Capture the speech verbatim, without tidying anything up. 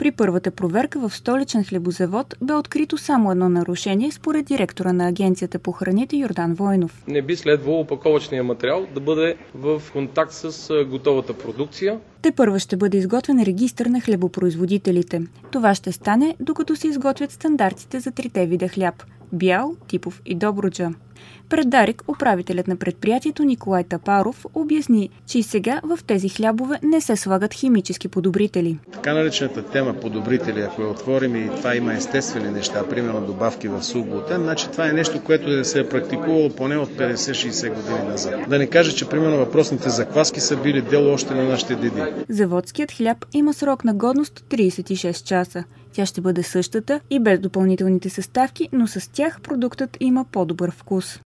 При първата проверка в столичен хлебозавод бе открито само едно нарушение според директора на Агенцията по храните Йордан Войнов. Не би следвало опаковъчният материал да бъде в контакт с готовата продукция. Тепърва ще бъде изготвен регистър на хлебопроизводителите. Това ще стане, докато се изготвят стандартите за трите вида хляб – бял, типов и добруджа. Пред Дарик управителят на предприятието Николай Тапаров обясни, че и сега в тези хлябове не се слагат химически подобрители. Така наречената тема подобрители, ако я отворим и това има естествени неща, примерно добавки в сух глутен, значи това е нещо, което се е практикувало поне от петдесет-шейсет години назад. Да не кажа, че примерно въпросните закваски са били дело още на нашите деди. Заводският хляб има срок на годност тридесет и шест часа. Тя ще бъде същата и без допълнителните съставки, но с тях продуктът има по-добър вкус.